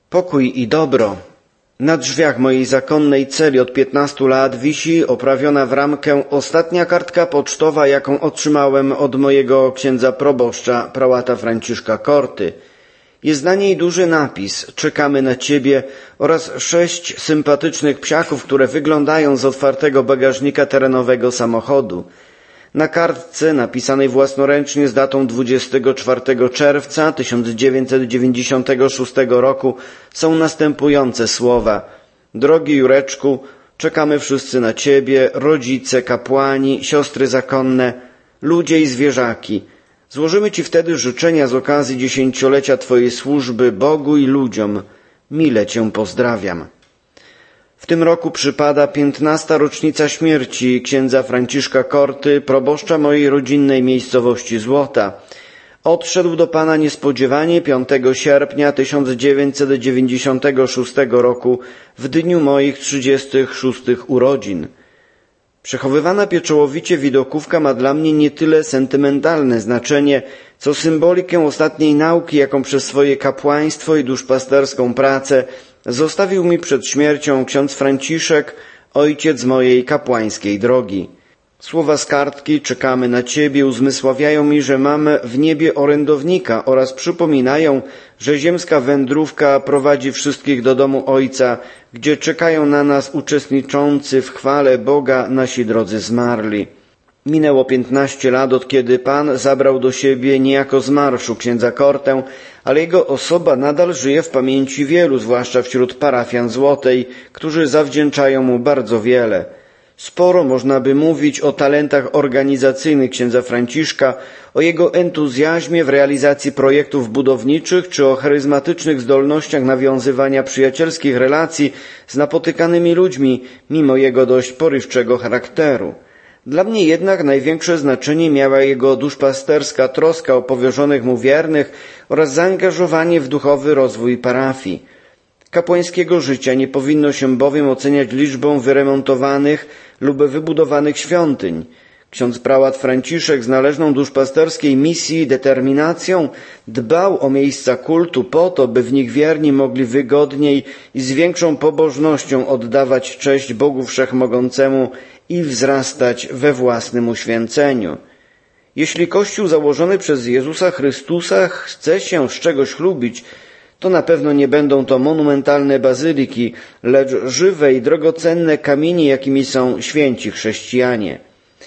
Pokój i dobro. Na drzwiach mojej zakonnej celi od 15 lat wisi oprawiona w ramkę ostatnia kartka pocztowa, jaką otrzymałem od mojego księdza proboszcza, prałata Franciszka Korty. Jest na niej duży napis „Czekamy na Ciebie” oraz 6 sympatycznych psiaków, które wyglądają z otwartego bagażnika terenowego samochodu. Na kartce, napisanej własnoręcznie z datą 24 czerwca 1996 roku, są następujące słowa: Drogi Jureczku, czekamy wszyscy na Ciebie, rodzice, kapłani, siostry zakonne, ludzie i zwierzaki. Złożymy Ci wtedy życzenia z okazji 10-lecia Twojej służby Bogu i ludziom. Mile Cię pozdrawiam. W tym roku przypada 15. rocznica śmierci księdza Franciszka Korty, proboszcza mojej rodzinnej miejscowości Złota. Odszedł do Pana niespodziewanie 5 sierpnia 1996 roku, w dniu moich 36 urodzin. Przechowywana pieczołowicie widokówka ma dla mnie nie tyle sentymentalne znaczenie, co symbolikę ostatniej nauki, jaką przez swoje kapłaństwo i duszpasterską pracę zostawił mi przed śmiercią ksiądz Franciszek, ojciec mojej kapłańskiej drogi. Słowa z kartki „Czekamy na Ciebie” uzmysławiają mi, że mam w niebie orędownika oraz przypominają, że ziemska wędrówka prowadzi wszystkich do domu Ojca, gdzie czekają na nas uczestniczący w chwale Boga nasi drodzy zmarli. Minęło 15 lat, od kiedy Pan zabrał do siebie niejako z marszu księdza Kortę, ale jego osoba nadal żyje w pamięci wielu, zwłaszcza wśród parafian Złotej, którzy zawdzięczają mu bardzo wiele. Sporo można by mówić o talentach organizacyjnych księdza Franciszka, o jego entuzjazmie w realizacji projektów budowniczych czy o charyzmatycznych zdolnościach nawiązywania przyjacielskich relacji z napotykanymi ludźmi, mimo jego dość porywczego charakteru. Dla mnie jednak największe znaczenie miała jego duszpasterska troska o powierzonych mu wiernych oraz zaangażowanie w duchowy rozwój parafii. Kapłańskiego życia nie powinno się bowiem oceniać liczbą wyremontowanych lub wybudowanych świątyń. Ksiądz prałat Franciszek z należną duszpasterskiej misji i determinacją dbał o miejsca kultu po to, by w nich wierni mogli wygodniej i z większą pobożnością oddawać cześć Bogu Wszechmogącemu i wzrastać we własnym uświęceniu. Jeśli Kościół założony przez Jezusa Chrystusa chce się z czegoś chlubić, to na pewno nie będą to monumentalne bazyliki, lecz żywe i drogocenne kamienie, jakimi są święci chrześcijanie.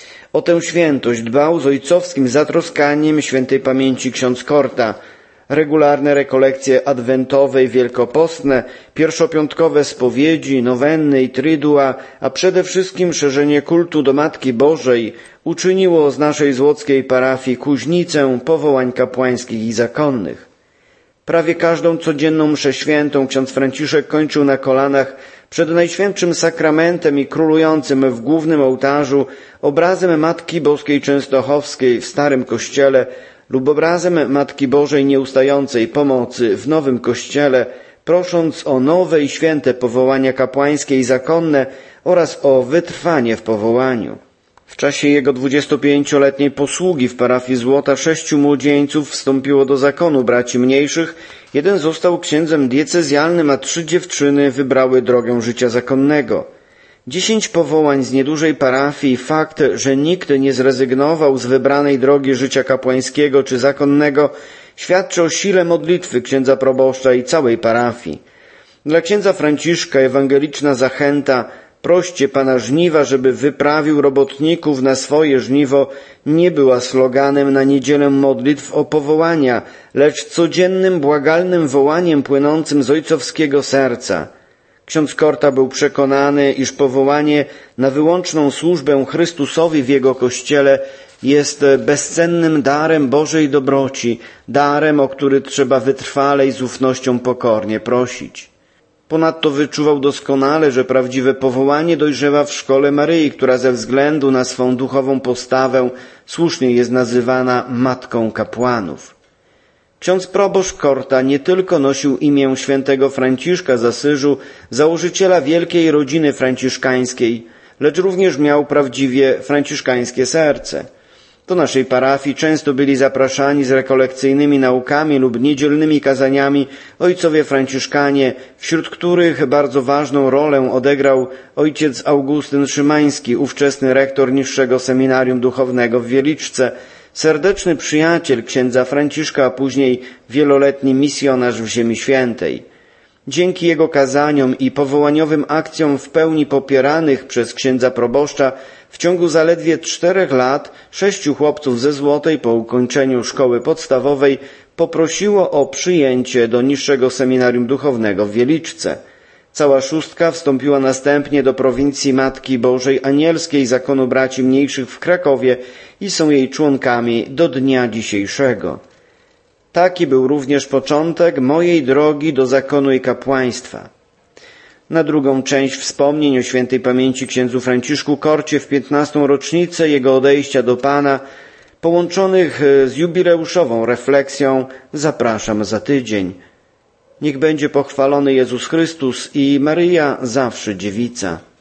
O tę świętość dbał z ojcowskim zatroskaniem świętej pamięci ksiądz Korta. Regularne rekolekcje adwentowe i wielkopostne, pierwszopiątkowe spowiedzi, nowenny i tridua, a przede wszystkim szerzenie kultu do Matki Bożej uczyniło z naszej złockiej parafii kuźnicę powołań kapłańskich i zakonnych. Prawie każdą codzienną mszę świętą ksiądz Franciszek kończył na kolanach przed Najświętszym Sakramentem i królującym w głównym ołtarzu obrazem Matki Boskiej Częstochowskiej w Starym Kościele lub obrazem Matki Bożej Nieustającej Pomocy w Nowym Kościele, prosząc o nowe i święte powołania kapłańskie i zakonne oraz o wytrwanie w powołaniu. W czasie jego 25-letniej posługi w parafii Złota 6 młodzieńców wstąpiło do zakonu braci mniejszych, jeden został księdzem diecezjalnym, a 3 dziewczyny wybrały drogę życia zakonnego. 10 powołań z niedużej parafii i fakt, że nikt nie zrezygnował z wybranej drogi życia kapłańskiego czy zakonnego, świadczy o sile modlitwy księdza proboszcza i całej parafii. Dla księdza Franciszka ewangeliczna zachęta „Proście Pana żniwa, żeby wyprawił robotników na swoje żniwo” nie była sloganem na niedzielę modlitw o powołania, lecz codziennym, błagalnym wołaniem płynącym z ojcowskiego serca. Ksiądz Korta był przekonany, iż powołanie na wyłączną służbę Chrystusowi w Jego Kościele jest bezcennym darem Bożej dobroci, darem, o który trzeba wytrwale i z ufnością pokornie prosić. Ponadto wyczuwał doskonale, że prawdziwe powołanie dojrzewa w szkole Maryi, która ze względu na swą duchową postawę słusznie jest nazywana matką kapłanów. Ksiądz proboszcz Korta nie tylko nosił imię świętego Franciszka z Asyżu, założyciela wielkiej rodziny franciszkańskiej, lecz również miał prawdziwie franciszkańskie serce. Do naszej parafii często byli zapraszani z rekolekcyjnymi naukami lub niedzielnymi kazaniami ojcowie franciszkanie, wśród których bardzo ważną rolę odegrał ojciec Augustyn Szymański, ówczesny rektor Niższego Seminarium Duchownego w Wieliczce, serdeczny przyjaciel księdza Franciszka, a później wieloletni misjonarz w Ziemi Świętej. Dzięki jego kazaniom i powołaniowym akcjom w pełni popieranych przez księdza proboszcza w ciągu zaledwie 4 lat 6 chłopców ze Złotej po ukończeniu szkoły podstawowej poprosiło o przyjęcie do Niższego Seminarium Duchownego w Wieliczce. Cała 6 wstąpiła następnie do prowincji Matki Bożej Anielskiej Zakonu Braci Mniejszych w Krakowie i są jej członkami do dnia dzisiejszego. Taki był również początek mojej drogi do zakonu i kapłaństwa. Na drugą część wspomnień o świętej pamięci księdzu Franciszku Korcie w 15. rocznicę jego odejścia do Pana, połączonych z jubileuszową refleksją, zapraszam za tydzień. Niech będzie pochwalony Jezus Chrystus i Maryja zawsze dziewica.